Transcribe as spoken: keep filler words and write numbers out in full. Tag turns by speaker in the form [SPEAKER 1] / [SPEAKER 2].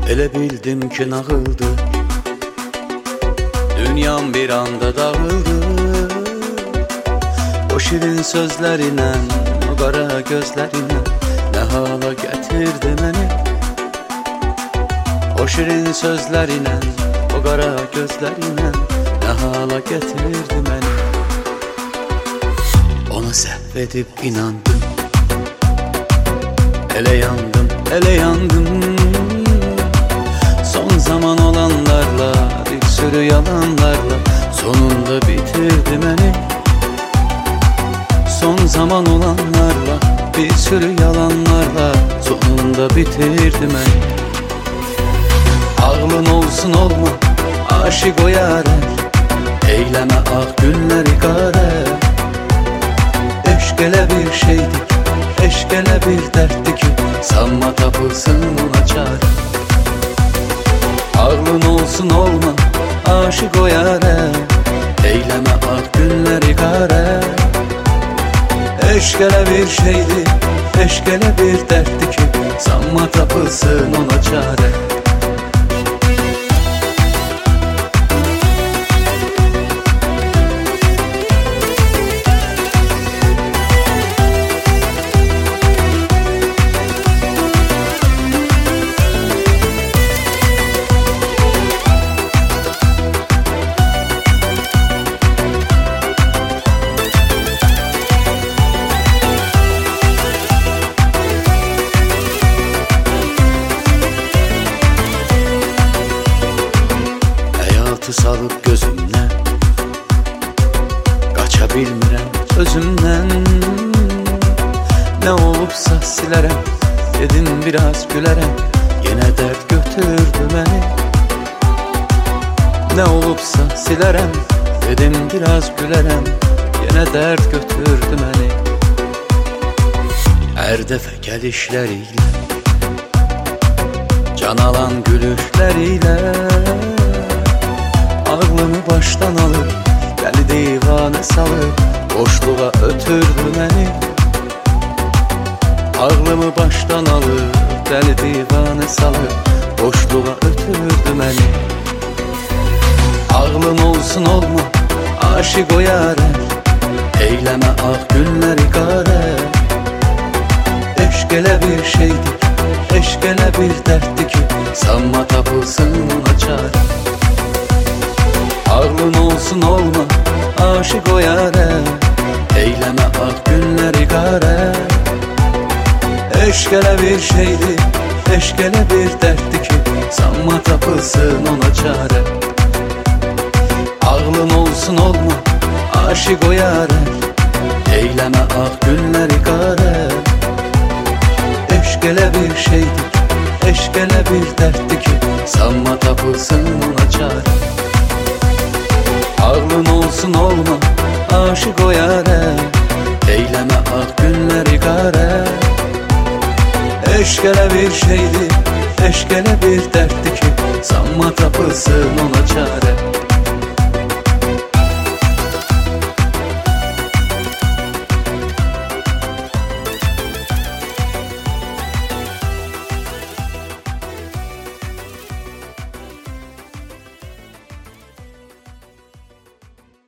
[SPEAKER 1] Elə bildim ki nağıldı, dünyam bir anda dağıldı. O şirin sözlerine, o qara gözlerine ne hala getirdi məni. O şirin sözlerine, o qara gözlerine ne hala getirdi məni. Ona səhv edib inandım, ele yandım, ele yandım. Son zaman olanlarla, bir sürü yalanlarla sonunda bitirdi beni. Son zaman olanlarla, bir sürü yalanlarla sonunda bitirdi beni. Ağlın olsun olma, aşık o yâre, eyleme ah günleri kare. Eşk ele bir şeydi, eşk ele bir dertti ki sanma tapılsın ona çare. Ağlın olsun olma, aşık o yâre, eyleme ah günleri kare. Eşk ele bir şeydi, eşk ele bir dertti ki sanma tapılsın ona çare. Salıp gözümden kaça bilmirəm özümden. Ne olubsa silərəm, dedim biraz gülərəm, yenə dərd götürdü məni. Ne olubsa silərəm, dedim biraz gülərəm, yenə dərd götürdü məni. Hər dəfə gəlişləriyle, can alan gülüşləriyle ağlımı baştan alır, deli divane salır, boşluğa ötürdü beni. Ağlımı baştan alır, deli divane salır, boşluğa ötürdü beni. Ağlın olsun olma, aşık o yâre, eyleme ah günleri kare. Eşk ele bir şeydi, eşk ele bir dertti ki sanma tapılsın ona çare. Ağlın olsun olma, aşık o yâre, eyleme ah günleri kare. Eşk ele bir şeydi, eşk ele bir dertti ki sanma tapılsın ona çare. Ağlın olsun olma, aşık o yâre, eyleme ah günleri kare. Eşk ele bir şeydi, eşk ele bir dertti ki sanma tapılsın ona çare. Ağlın olsun olma, aşık o yâre, eyleme ah günleri kare. Eşk ele bir şeydi, eşk ele bir dertti ki sanma tapılsın ona çare.